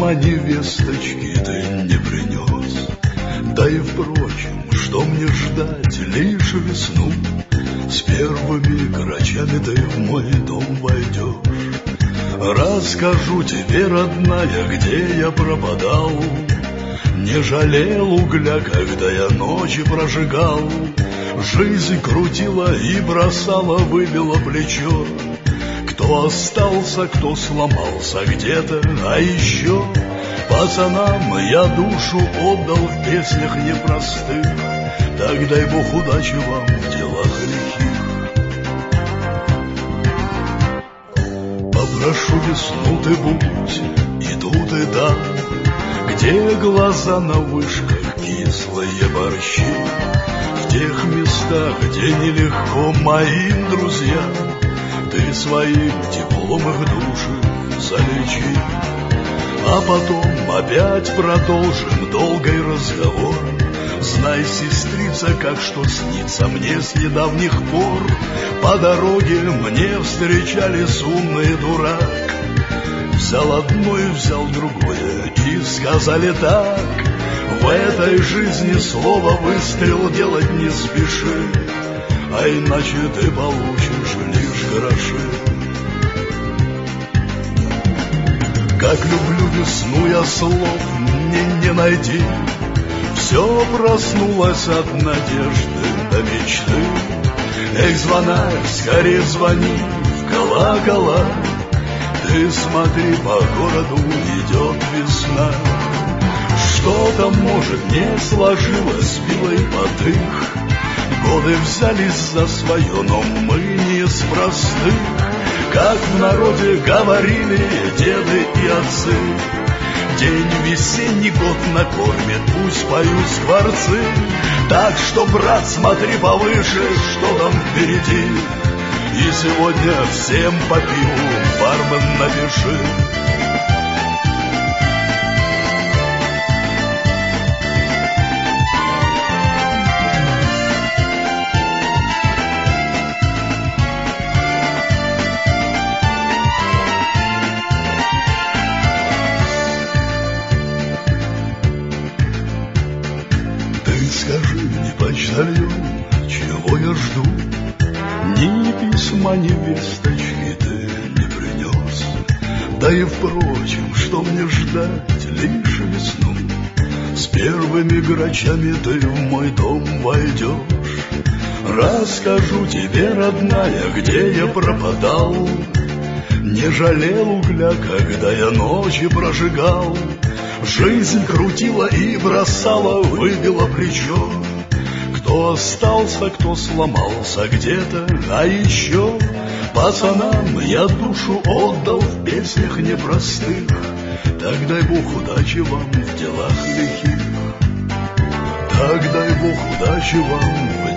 письма невесточки ты не принес. Да и впрочем, что мне ждать, лишь весну. С первыми грачами ты в мой дом войдешь. Расскажу тебе, родная, где я пропадал. Не жалел угля, когда я ночи прожигал. Жизнь крутила и бросала, выбила плечо. Кто остался, кто сломался где-то, а еще пацанам я душу отдал в песнях непростых. Так дай Бог удачи вам в делах лихих. Попрошу весну ты будь и тут и там, где глаза на вышках кислые борщи. В тех местах, где нелегко моим друзьям, ты своим теплом их души залечи. А потом опять продолжим долгий разговор. Знай, сестрица, как что снится мне с недавних пор. По дороге мне встречались умный дурак. Взял одно и взял другое, и сказали так: в этой жизни слово выстрел делать не спеши, а иначе ты получишь лишь гроши. Как люблю весну я, слов мне не найти. Все проснулось от надежды до мечты. Эх, звонарь, скорее звони в колокола. Ты смотри, по городу идет весна. Что-то, может, не сложилось, милый потых. Годы взялись за свое, но мы не с простых. Как в народе говорили деды и отцы, день весенний год накормит, пусть поют скворцы. Так что, брат, смотри повыше, что там впереди. И сегодня всем по пиву, бармен, напиши. Скажи мне, почтальон, чего я жду? Ни письма, ни весточки ты не принес. Да и впрочем, что мне ждать, лишь весну. С первыми грачами ты в мой дом войдешь. Расскажу тебе, родная, где я пропадал. Не жалел угля, когда я ночи прожигал. Жизнь крутила и бросала, выбила плечо. Кто остался, кто сломался где-то, а еще пацанам я душу отдал в песнях непростых. Так дай Бог удачи вам в делах лихих. Так дай Бог удачи вам в